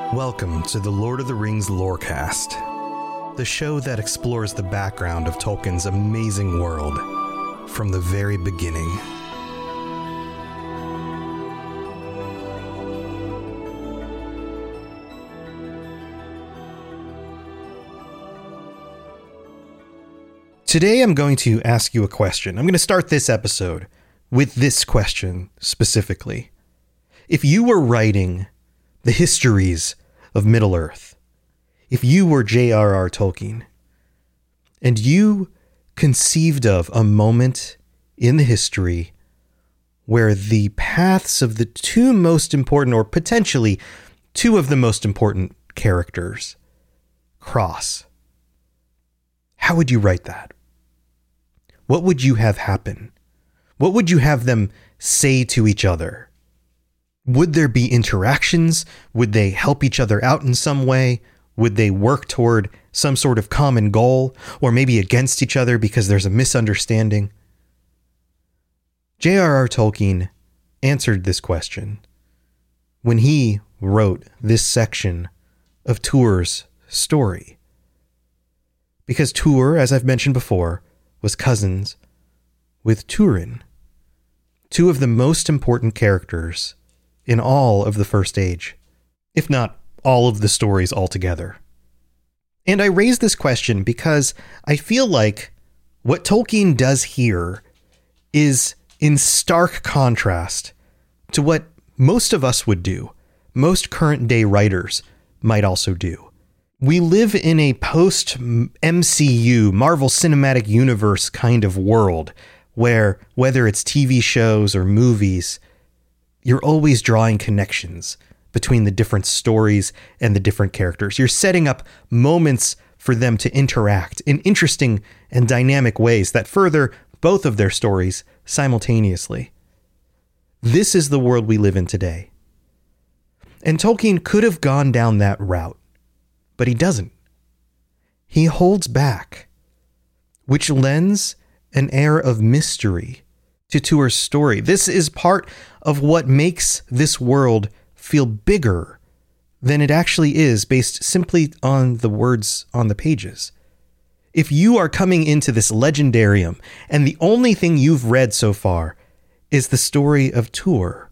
Welcome to the Lord of the Rings Lorecast, the show that explores the background of Tolkien's amazing world from the very beginning. Today I'm going to ask you a question. I'm going to start this episode with this question specifically. If you were writing the histories of Middle-earth, if you were J.R.R. Tolkien, and you conceived of a moment in the history where the paths of the two most important, or potentially two of the most important characters cross, how would you write that? What would you have happen? What would you have them say to each other? Would there be interactions? Would they help each other out in some way? Would they work toward some sort of common goal, or maybe against each other because there's a misunderstanding? J.R.R. Tolkien answered this question when he wrote this section of Tuor's story. Because Tuor, as I've mentioned before, was cousins with Turin, two of the most important characters in all of the First Age, if not all of the stories altogether. And I raise this question because I feel like what Tolkien does here is in stark contrast to what most of us would do, most current day writers might also do. We live in a post-MCU, Marvel Cinematic Universe kind of world where, whether it's TV shows or movies, you're always drawing connections between the different stories and the different characters. You're setting up moments for them to interact in interesting and dynamic ways that further both of their stories simultaneously. This is the world we live in today. And Tolkien could have gone down that route, but he doesn't. He holds back, which lends an air of mystery to Tuor's story. This is part of what makes this world feel bigger than it actually is based simply on the words on the pages. If you are coming into this legendarium and the only thing you've read so far is the story of Tuor,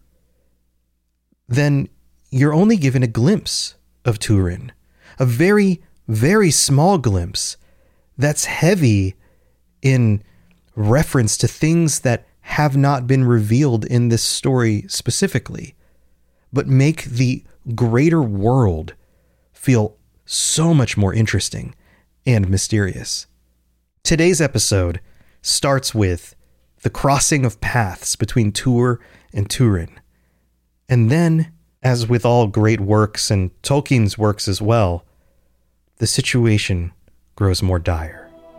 then you're only given a glimpse of Turin, a very, very small glimpse that's heavy in reference to things that have not been revealed in this story specifically, but make the greater world feel so much more interesting and mysterious. Today's episode starts with the crossing of paths between Tuor and Turin. And then, as with all great works and Tolkien's works as well, the situation grows more dire.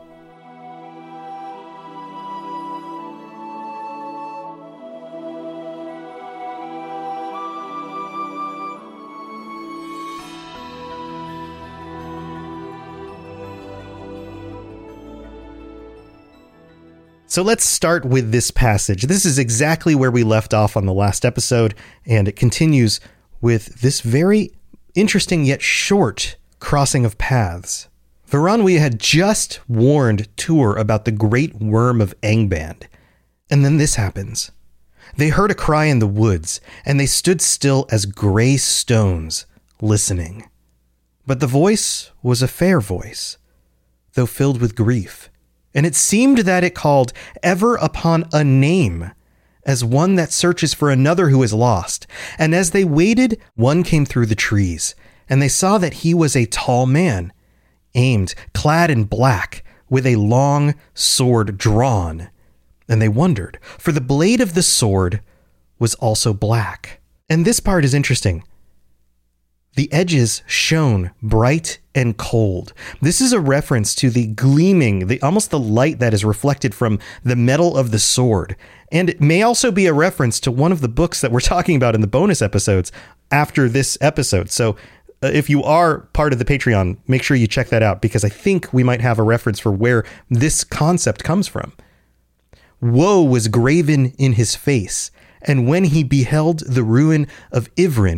So let's start with this passage. This is exactly where we left off on the last episode, and it continues with this very interesting yet short crossing of paths. Varanwy had just warned Tuor about the great worm of Angband, and then this happens. They heard a cry in the woods, and they stood still as gray stones, listening. But the voice was a fair voice, though filled with grief. And it seemed that it called ever upon a name, as one that searches for another who is lost. And as they waited, one came through the trees, and they saw that he was a tall man, clad in black, with a long sword drawn. And they wondered, for the blade of the sword was also black. And this part is interesting. The edges shone bright and cold. This is a reference to the gleaming, almost the light that is reflected from the metal of the sword. And it may also be a reference to one of the books that we're talking about in the bonus episodes after this episode. So if you are part of the Patreon, make sure you check that out, because I think we might have a reference for where this concept comes from. Woe was graven in his face, and when he beheld the ruin of Ivrin,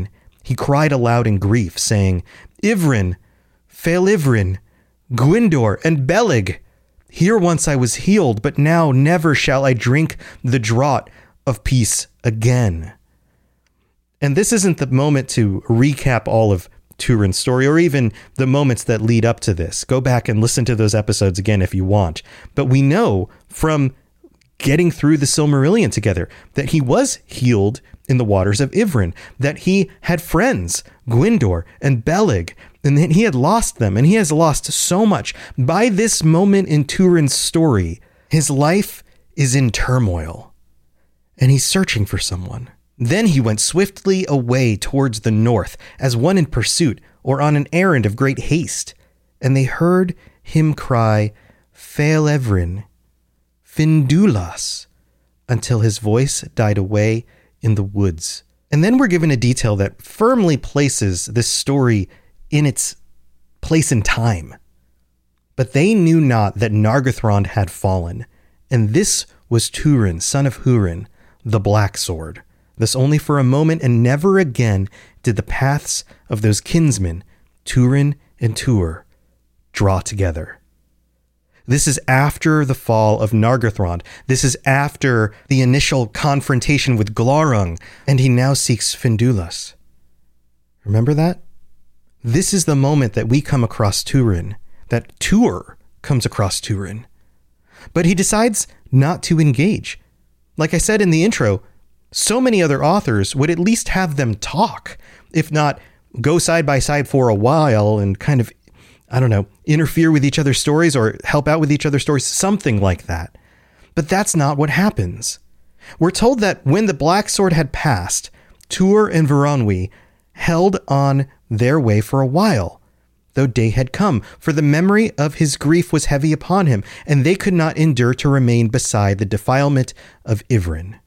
He cried aloud in grief, saying, Ivrin, Failivrin, Gwyndor, and Beleg. Here once I was healed, but now never shall I drink the draught of peace again. And this isn't the moment to recap all of Turin's story, or even the moments that lead up to this. Go back and listen to those episodes again if you want. But we know from getting through the Silmarillion together that he was healed in the waters of Ivrin, that he had friends, Gwyndor and Beleg, and that he had lost them, and he has lost so much. By this moment in Turin's story, his life is in turmoil, and he's searching for someone. Then he went swiftly away towards the north, as one in pursuit or on an errand of great haste. And they heard him cry, Failevrin, Findulas, until his voice died away in the woods. And then we're given a detail that firmly places this story in its place in time. But they knew not that Nargothrond had fallen, and this was Turin, son of Hurin, the Black Sword. Thus only for a moment, and never again did the paths of those kinsmen, Turin and Tuor, draw together. This is after the fall of Nargothrond. This is after the initial confrontation with Glaurung, and he now seeks Findulas. Remember that? This is the moment that we come across Turin, that Tuor comes across Turin. But he decides not to engage. Like I said in the intro, so many other authors would at least have them talk, if not go side by side for a while and kind of, interfere with each other's stories or help out with each other's stories, something like that. But that's not what happens. We're told that when the Black Sword had passed, Tuor and Veronwy held on their way for a while, though day had come, for the memory of his grief was heavy upon him, and they could not endure to remain beside the defilement of Ivrin.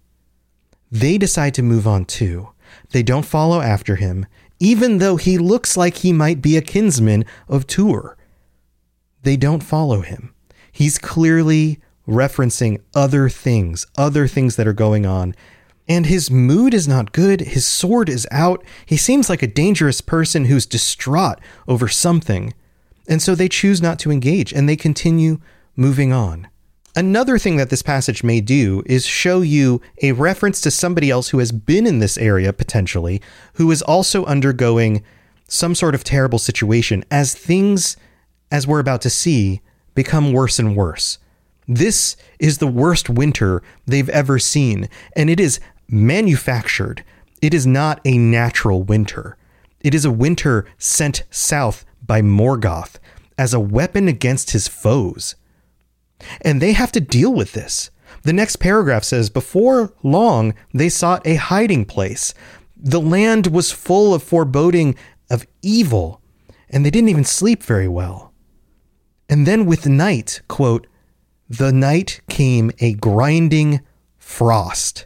They decide to move on too. They don't follow after him, even though he looks like he might be a kinsman of Tuor. They don't follow him. He's clearly referencing other things that are going on. And his mood is not good. His sword is out. He seems like a dangerous person who's distraught over something. And so they choose not to engage, and they continue moving on. Another thing that this passage may do is show you a reference to somebody else who has been in this area, potentially, who is also undergoing some sort of terrible situation as things, as we're about to see, become worse and worse. This is the worst winter they've ever seen, and it is manufactured. It is not a natural winter. It is a winter sent south by Morgoth as a weapon against his foes. And they have to deal with this. The next paragraph says, before long, they sought a hiding place. The land was full of foreboding of evil, and they didn't even sleep very well. And then with night, quote, the night came a grinding frost.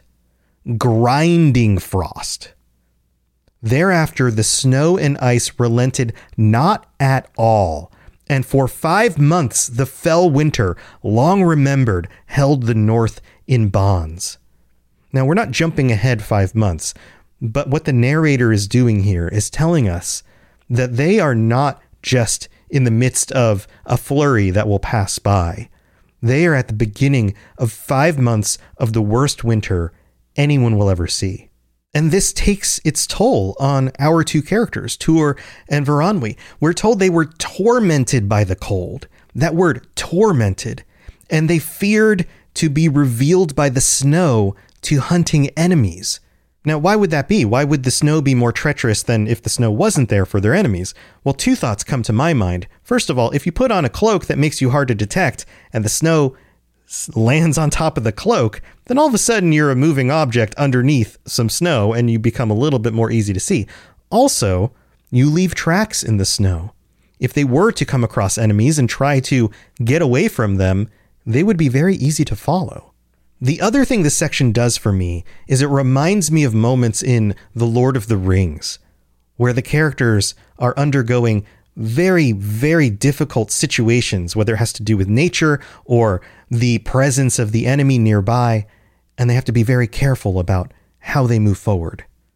Grinding frost. Thereafter, the snow and ice relented not at all. And for 5 months, the fell winter, long remembered, held the north in bonds. Now, we're not jumping ahead 5 months, but what the narrator is doing here is telling us that they are not just in the midst of a flurry that will pass by. They are at the beginning of 5 months of the worst winter anyone will ever see. And this takes its toll on our two characters, Tuor and Veronwy. We're told they were tormented by the cold. That word, tormented. And they feared to be revealed by the snow to hunting enemies. Now, why would that be? Why would the snow be more treacherous than if the snow wasn't there for their enemies? Well, two thoughts come to my mind. First of all, if you put on a cloak that makes you hard to detect and the snow lands on top of the cloak, then all of a sudden you're a moving object underneath some snow and you become a little bit more easy to see. Also, you leave tracks in the snow. If they were to come across enemies and try to get away from them, they would be very easy to follow. The other thing this section does for me is it reminds me of moments in The Lord of the Rings, where the characters are undergoing very, very difficult situations, whether it has to do with nature or the presence of the enemy nearby, and they have to be very careful about how they move forward.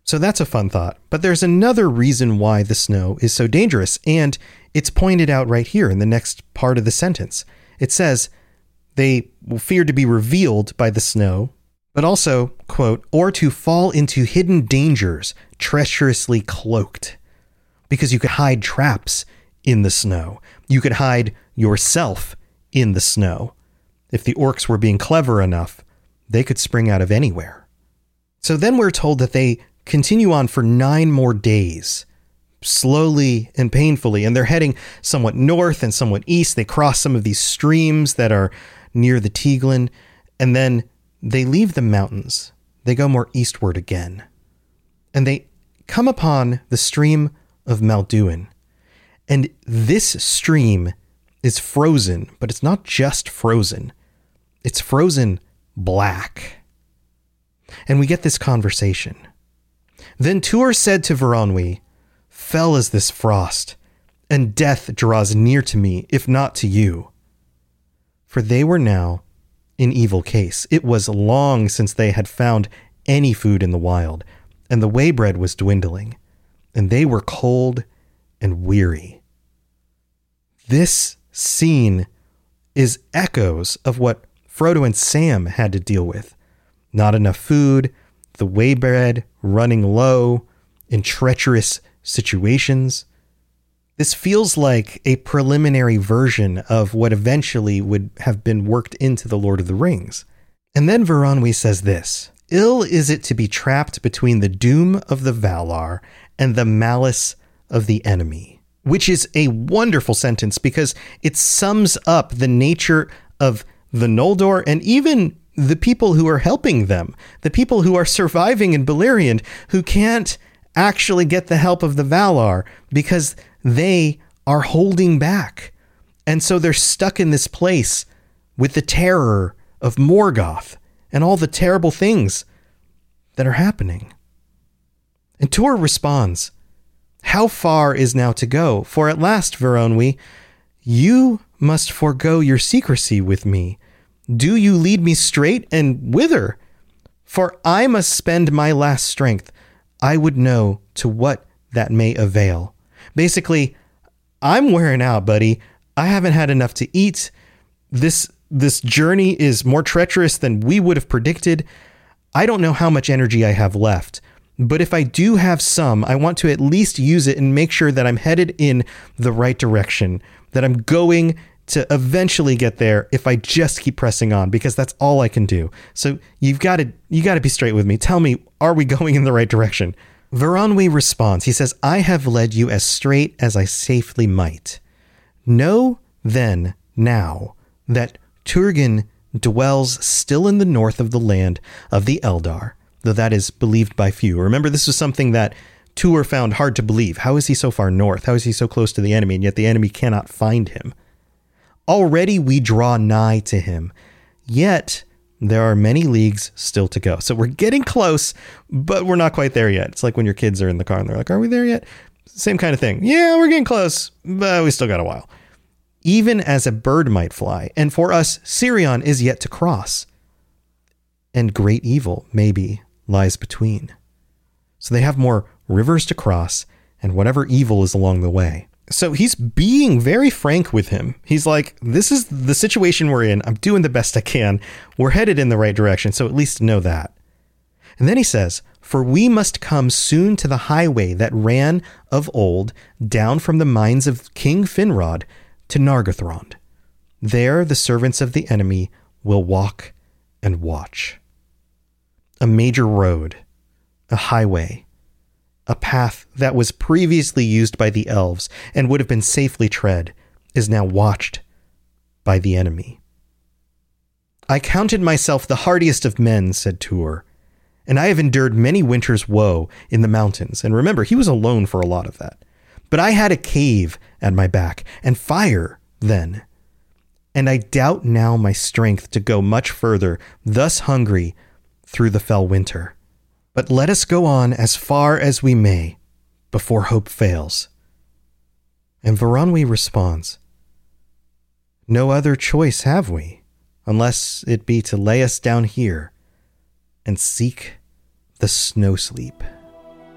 So that's a fun thought. But there's another reason why the snow is so dangerous, and it's pointed out right here in the next part of the sentence. It says, they feared to be revealed by the snow, but also, quote, or to fall into hidden dangers, treacherously cloaked. Because you could hide traps in the snow. You could hide yourself in the snow. If the orcs were being clever enough, they could spring out of anywhere. So then we're told that they continue on for 9 more days, slowly and painfully, and they're heading somewhat north and somewhat east. They cross some of these streams that are near the Tieglin, and then they leave the mountains. They go more eastward again, and they come upon the stream of Malduin. And this stream is frozen, but it's not just frozen. It's frozen black. And we get this conversation. Then Tuor said to Veronwy, "Fell is this frost, and death draws near to me, if not to you." For they were now in evil case. It was long since they had found any food in the wild, and the waybread was dwindling, and they were cold and weary. This scene is echoes of what Frodo and Sam had to deal with. Not enough food, the waybread running low, in treacherous situations. This feels like a preliminary version of what eventually would have been worked into The Lord of the Rings. And then Veronwy says this, "Ill is it to be trapped between the doom of the Valar and the malice of the enemy," which is a wonderful sentence because it sums up the nature of the Noldor and even the people who are helping them, the people who are surviving in Beleriand, who can't actually get the help of the Valar because they are holding back. And so they're stuck in this place with the terror of Morgoth and all the terrible things that are happening. And Tuor responds, "How far is now to go? For at last, Veronwy, you must forego your secrecy with me. Do you lead me straight, and whither? For I must spend my last strength. I would know to what that may avail." Basically, I'm wearing out, buddy. I haven't had enough to eat. This journey is more treacherous than we would have predicted. I don't know how much energy I have left, but if I do have some, I want to at least use it and make sure that I'm headed in the right direction, that I'm going to eventually get there if I just keep pressing on, because that's all I can do. So you got to be straight with me. Tell me, are we going in the right direction? Veronwy responds. He says, "I have led you as straight as I safely might. Know then now that Turgon dwells still in the north of the land of the Eldar, though that is believed by few." Remember, this was something that Tuor found hard to believe. How is he so far north? How is he so close to the enemy, and yet the enemy cannot find him? "Already we draw nigh to him, yet there are many leagues still to go." So we're getting close, but we're not quite there yet. It's like when your kids are in the car and they're like, "Are we there yet?" Same kind of thing. Yeah, we're getting close, but we still got a while. "Even as a bird might fly, and for us, Sirion is yet to cross. And great evil, maybe, lies between." So they have more rivers to cross, and whatever evil is along the way. So he's being very frank with him. He's like, this is the situation we're in. I'm doing the best I can. We're headed in the right direction, so at least know that. And then he says, "For we must come soon to the highway that ran of old down from the mines of King Finrod to Nargothrond. There the servants of the enemy will walk and watch." A major road, a highway, a path that was previously used by the elves and would have been safely tread, is now watched by the enemy. "I counted myself the hardiest of men," said Tuor, "and I have endured many winters' woe in the mountains." And remember, he was alone for a lot of that. "But I had a cave at my back, and fire then. And I doubt now my strength to go much further, thus hungry, through the fell winter. But let us go on as far as we may, before hope fails." And Veronwy responds, "No other choice have we, unless it be to lay us down here and seek the snow sleep."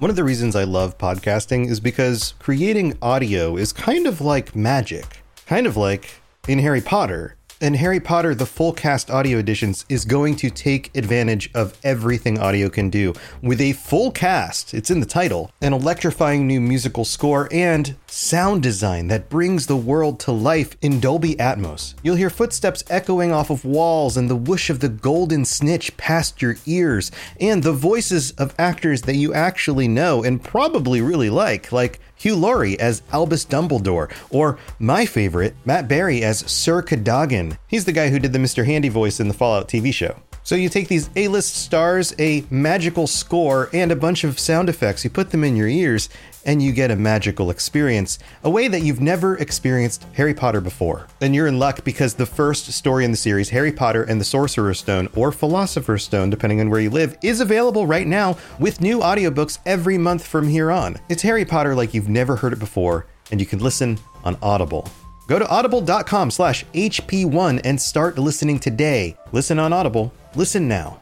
One of the reasons I love podcasting is because creating audio is kind of like magic, kind of like in Harry Potter. In Harry Potter, the full cast audio editions is going to take advantage of everything audio can do. With a full cast, it's in the title, an electrifying new musical score, and sound design that brings the world to life in Dolby Atmos. You'll hear footsteps echoing off of walls and the whoosh of the golden snitch past your ears, and the voices of actors that you actually know and probably really like Hugh Laurie as Albus Dumbledore, or my favorite, Matt Berry as Sir Cadogan. He's the guy who did the Mr. Handy voice in the Fallout TV show. So you take these A-list stars, a magical score, and a bunch of sound effects, you put them in your ears, and you get a magical experience, a way that you've never experienced Harry Potter before. And you're in luck because the first story in the series, Harry Potter and the Sorcerer's Stone, or Philosopher's Stone, depending on where you live, is available right now with new audiobooks every month from here on. It's Harry Potter like you've never heard it before, and you can listen on Audible. Go to audible.com/HP1 and start listening today. Listen on Audible. Listen now.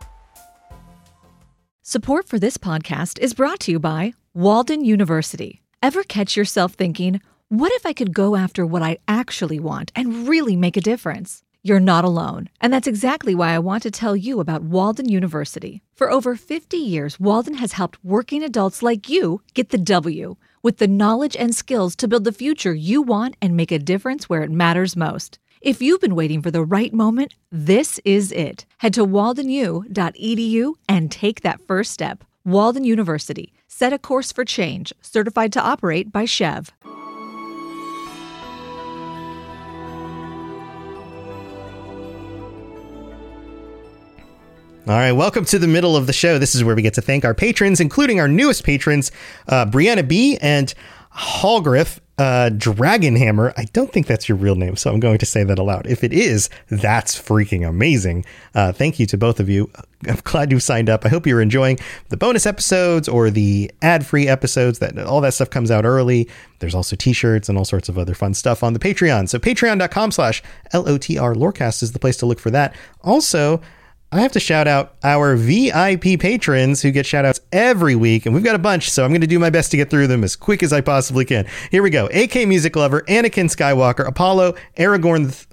Support for this podcast is brought to you by Walden University. Ever catch yourself thinking, what if I could go after what I actually want and really make a difference? You're not alone, and that's exactly why I want to tell you about Walden University. For over 50 years, Walden has helped working adults like you get the W, with the knowledge and skills to build the future you want and make a difference where it matters most. If you've been waiting for the right moment, this is it. Head to waldenu.edu and take that first step. Walden University. Set a course for change. Certified to operate by Chev. All right, welcome to the middle of the show. This is where we get to thank our patrons, including our newest patrons, Brianna B. and Hallgriff Dragonhammer. I don't think that's your real name, so I'm going to say that aloud. If it is, that's freaking amazing. Thank you to both of you. I'm glad you signed up. I hope you're enjoying the bonus episodes or the ad-free episodes. That all that stuff comes out early. There's also t-shirts and all sorts of other fun stuff on the Patreon. So patreon.com/LOTR Lorecast is the place to look for that. Also, I have to shout out our VIP patrons who get shout outs every week, and we've got a bunch, so I'm going to do my best to get through them as quick as I possibly can. Here we go. AK Music Lover, Anakin Skywalker, Apollo, Aragorn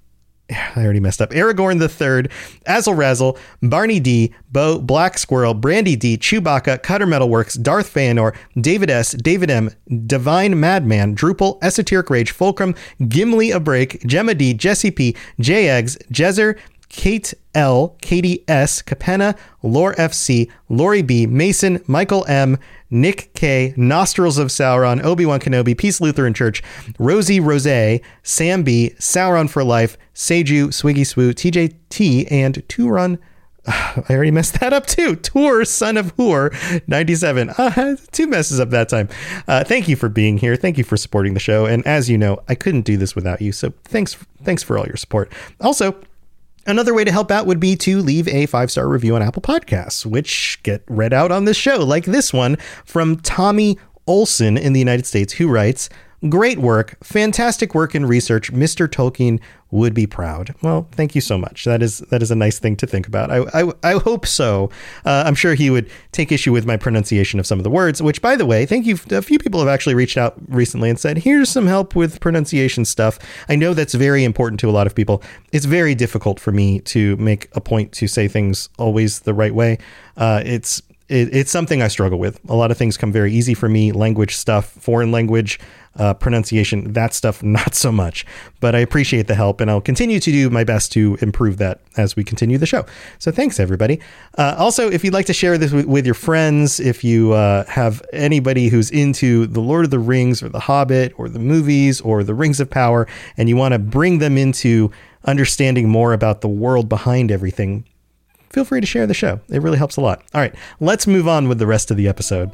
the Third, Azel Razzle, Barney D, Bo, Black Squirrel, Brandy D, Chewbacca, Cutter Metalworks, Darth Feanor, David S, David M, Divine Madman, Drupal, Esoteric Rage, Fulcrum, Gimli A Break, Gemma D, Jesse P, J Eggs, Jezer, Kate L, Katie S, Capenna, Lore FC, Lori B, Mason, Michael M, Nick K, Nostrils of Sauron, Obi-Wan Kenobi, Peace Lutheran Church, Rosie Rose, Sam B, Sauron for Life, Seju, Swiggy Swoo, TJ T, and Turon. I already messed that up too. Tour, Son of Hoor, 97. Two messes up that time. Thank you for being here. Thank you for supporting the show. And as you know, I couldn't do this without you. So thanks for all your support. Also, another way to help out would be to leave a 5-star review on Apple Podcasts, which get read out on this show, like this one from Tommy Olson in the United States, who writes, "Great work, fantastic work in research. Mr. Tolkien would be proud." Well, thank you so much. That is a nice thing to think about. I hope so. I'm sure he would take issue with my pronunciation of some of the words, which, by the way, thank you. A few people have actually reached out recently and said, here's some help with pronunciation stuff. I know that's very important to a lot of people. It's very difficult for me to make a point to say things always the right way. It's something I struggle with. A lot of things come very easy for me. Language stuff, foreign language, pronunciation, that stuff, not so much. But I appreciate the help, and I'll continue to do my best to improve that as we continue the show. So thanks, everybody. Also, if you'd like to share this with your friends, if you have anybody who's into The Lord of the Rings or The Hobbit or the movies or The Rings of Power, and you want to bring them into understanding more about the world behind everything, feel free to share the show. It really helps a lot. All right, let's move on with the rest of the episode.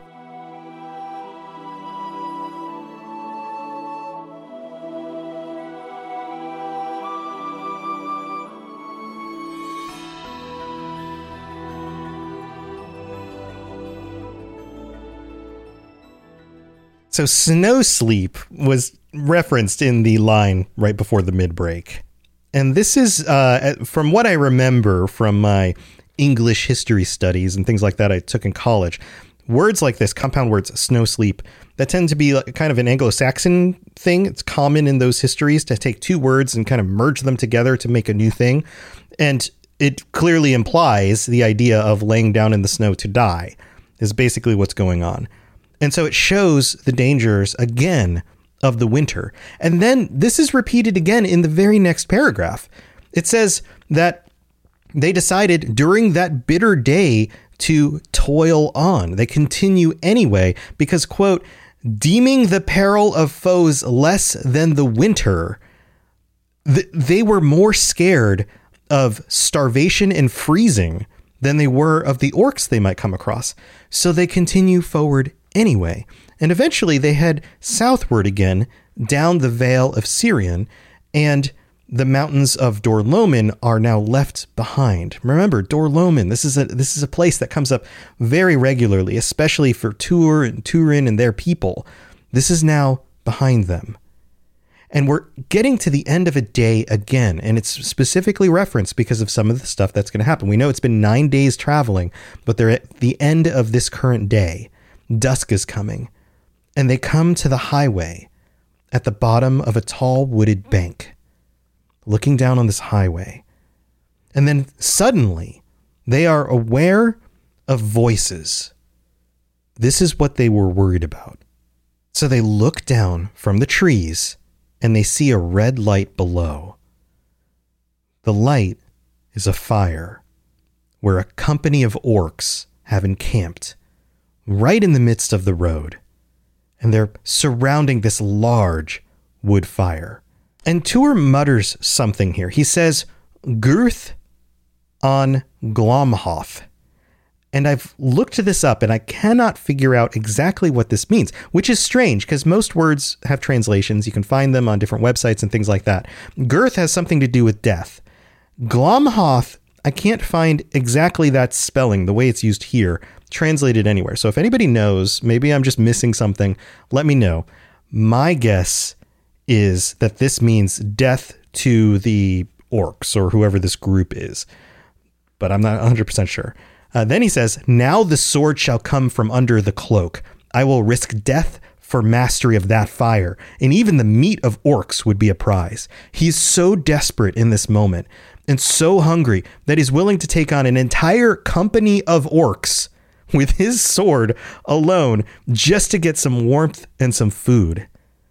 So Snow Sleep was referenced in the line right before the mid-break. And this is, from what I remember from my English history studies and things like that I took in college, words like this, compound words, snow sleep, that tend to be like kind of an Anglo-Saxon thing. It's common in those histories to take two words and kind of merge them together to make a new thing. And it clearly implies the idea of laying down in the snow to die is basically what's going on. And so it shows the dangers again of the winter. And then this is repeated again in the very next paragraph. It says that they decided during that bitter day to toil on. They continue anyway because, quote, deeming the peril of foes less than the winter, they were more scared of starvation and freezing than they were of the orcs they might come across. So they continue forward anyway. And eventually they head southward again down the Vale of Sirion, and the mountains of Dor-lómin are now left behind. Remember, Dor-lómin, this is a place that comes up very regularly, especially for Tuor and Turin and their people. This is now behind them. And we're getting to the end of a day again, and it's specifically referenced because of some of the stuff that's going to happen. We know it's been 9 days traveling, but they're at the end of this current day. Dusk is coming, and they come to the highway at the bottom of a tall wooded bank, looking down on this highway. And then suddenly they are aware of voices. This is what they were worried about. So they look down from the trees and they see a red light below. The light is a fire where a company of orcs have encamped right in the midst of the road. And they're surrounding this large wood fire. And Tuor mutters something here. He says, Gurth on Glomhoth. And I've looked this up and I cannot figure out exactly what this means, which is strange because most words have translations. You can find them on different websites and things like that. Gurth has something to do with death. Glomhoth, I can't find exactly that spelling, the way it's used here, translated anywhere. So if anybody knows, maybe I'm just missing something, let me know. My guess is that this means death to the orcs or whoever this group is, but I'm not 100% sure. Then he says, now the sword shall come from under the cloak. I will risk death for mastery of that fire, and even the meat of orcs would be a prize. He's so desperate in this moment and so hungry that he's willing to take on an entire company of orcs with his sword alone just to get some warmth and some food.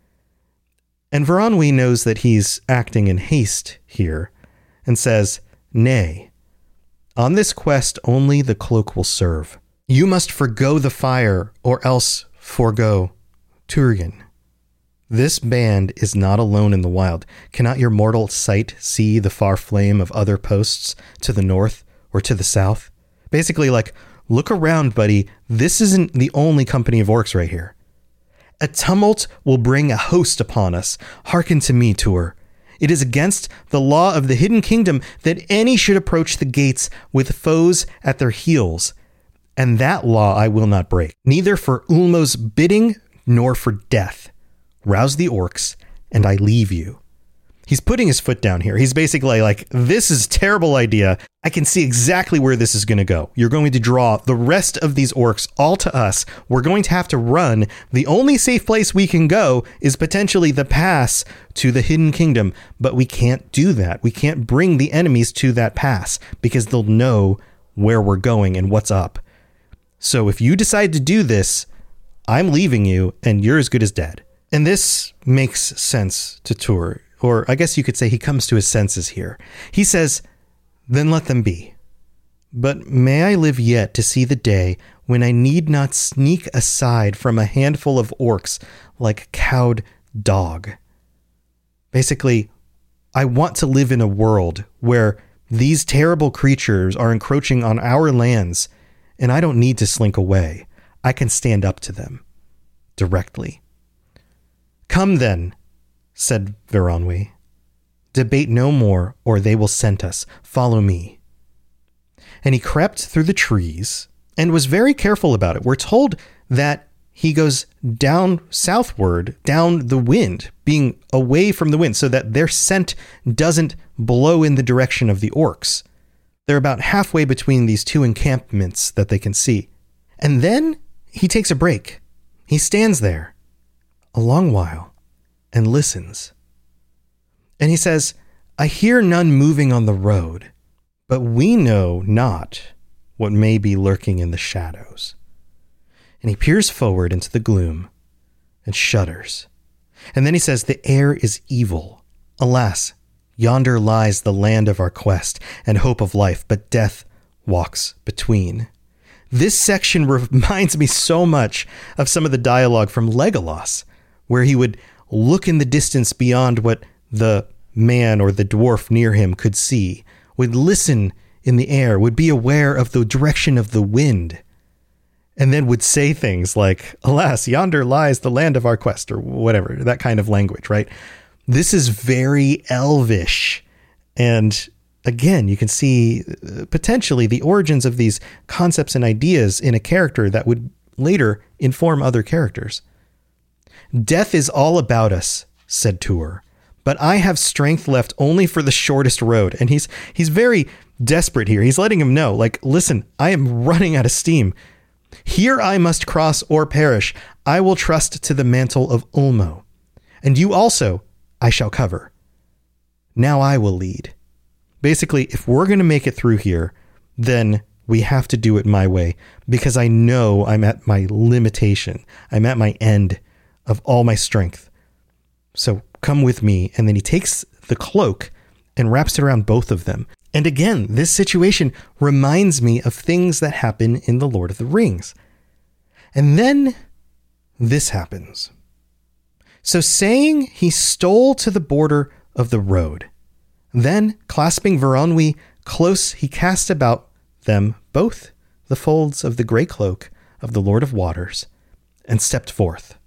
And Veronwy knows that he's acting in haste here and says, nay, on this quest only the cloak will serve. You must forgo the fire or else forgo Turgon. This band is not alone in the wild. Cannot your mortal sight see the far flame of other posts to the north or to the south? Basically, like, look around, buddy. This isn't the only company of orcs right here. A tumult will bring a host upon us. Hearken to me, Tuor. It is against the law of the Hidden Kingdom that any should approach the gates with foes at their heels. And that law I will not break, neither for Ulmo's bidding nor for death. Rouse the orcs, and I leave you. He's putting his foot down here. He's basically like, this is a terrible idea. I can see exactly where this is going to go. You're going to draw the rest of these orcs all to us. We're going to have to run. The only safe place we can go is potentially the pass to the Hidden Kingdom, but we can't do that. We can't bring the enemies to that pass because they'll know where we're going and what's up. So if you decide to do this, I'm leaving you and you're as good as dead. And this makes sense to Tuor, or I guess you could say he comes to his senses here. He says, then let them be. But may I live yet to see the day when I need not sneak aside from a handful of orcs like a cowed dog. Basically, I want to live in a world where these terrible creatures are encroaching on our lands, and I don't need to slink away. I can stand up to them directly. Come then, said Veronwy. Debate no more, or they will scent us. Follow me. And he crept through the trees and was very careful about it. We're told that he goes down southward, down the wind, being away from the wind, so that their scent doesn't blow in the direction of the orcs. They're about halfway between these two encampments that they can see. And then he takes a break. He stands there a long while and listens. And he says, I hear none moving on the road, but we know not what may be lurking in the shadows. And he peers forward into the gloom and shudders. And then he says, the air is evil. Alas, yonder lies the land of our quest and hope of life, but death walks between. This section reminds me so much of some of the dialogue from Legolas, where he would look in the distance beyond what the man or the dwarf near him could see, would listen in the air, would be aware of the direction of the wind, and then would say things like, alas, yonder lies the land of our quest, or whatever, that kind of language, right? This is very elvish. And again, you can see potentially the origins of these concepts and ideas in a character that would later inform other characters. Death is all about us, said Tuor, but I have strength left only for the shortest road. And he's very desperate here. He's letting him know, like, listen, I am running out of steam. Here I must cross or perish. I will trust to the mantle of Ulmo. And you also I shall cover. Now I will lead. Basically, if we're going to make it through here, then we have to do it my way, because I know I'm at my limitation. I'm at my end of all my strength. So come with me. And then he takes the cloak and wraps it around both of them. And again, this situation reminds me of things that happen in The Lord of the Rings. And then this happens. So saying, he stole to the border of the road. Then, clasping Veronwy close, he cast about them both the folds of the grey cloak of the Lord of Waters, and stepped forth.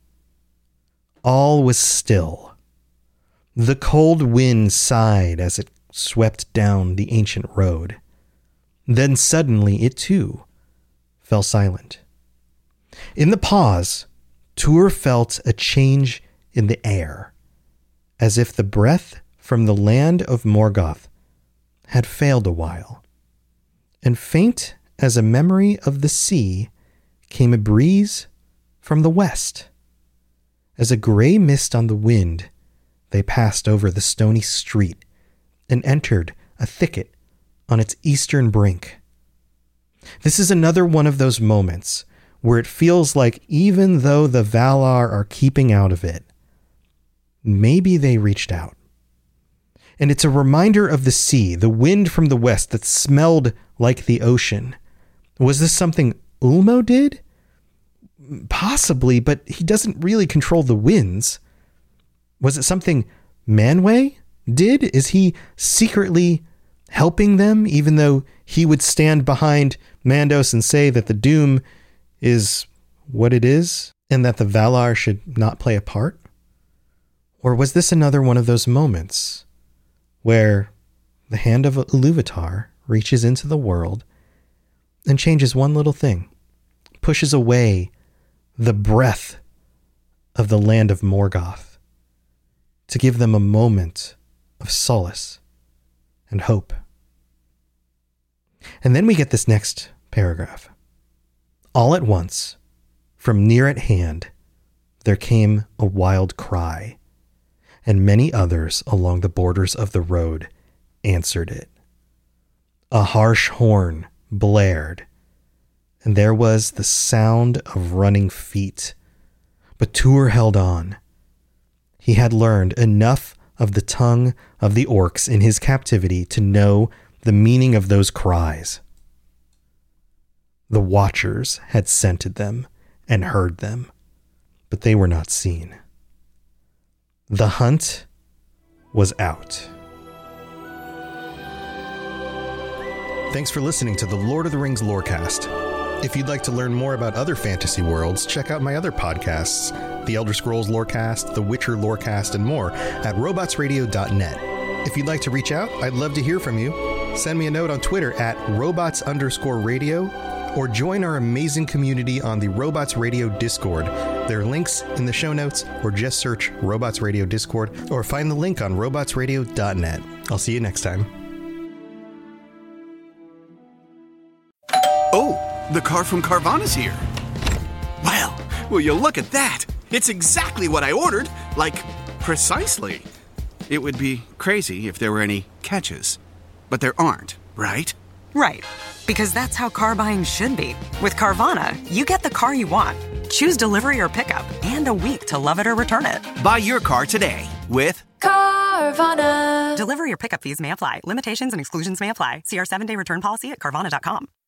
All was still. The cold wind sighed as it swept down the ancient road. Then suddenly it too fell silent. In the pause, Tuor felt a change in the air, as if the breath from the land of Morgoth had failed a while. And faint as a memory of the sea came a breeze from the west. As a grey mist on the wind, they passed over the stony street and entered a thicket on its eastern brink. This is another one of those moments where it feels like even though the Valar are keeping out of it, maybe they reached out. And it's a reminder of the sea, the wind from the west that smelled like the ocean. Was this something Ulmo did? Possibly, but he doesn't really control the winds. Was it something Manwë did? Is he secretly helping them, even though he would stand behind Mandos and say that the Doom is what it is, and that the Valar should not play a part? Or was this another one of those moments where the hand of Iluvatar reaches into the world and changes one little thing, pushes away the breath of the land of Morgoth to give them a moment of solace and hope? And then we get this next paragraph. All at once, from near at hand, there came a wild cry, and many others along the borders of the road answered it. A harsh horn blared, and there was the sound of running feet. But Tuor held on. He had learned enough of the tongue of the orcs in his captivity to know the meaning of those cries. The Watchers had scented them and heard them, but they were not seen. The hunt was out. Thanks for listening to the Lord of the Rings Lorecast. If you'd like to learn more about other fantasy worlds, check out my other podcasts, The Elder Scrolls Lorecast, The Witcher Lorecast, and more at robotsradio.net. If you'd like to reach out, I'd love to hear from you. Send me a note on Twitter at robots_radio, or join our amazing community on the Robots Radio Discord. There are links in the show notes, or just search Robots Radio Discord, or find the link on robotsradio.net. I'll see you next time. Oh, the car from Carvana's here. Will you look at that? It's exactly what I ordered. Like, precisely. It would be crazy if there were any catches. But there aren't, right? Right. Because that's how car buying should be. With Carvana, you get the car you want. Choose delivery or pickup and a week to love it or return it. Buy your car today with Carvana. Delivery or pickup fees may apply. Limitations and exclusions may apply. See our 7-day return policy at Carvana.com.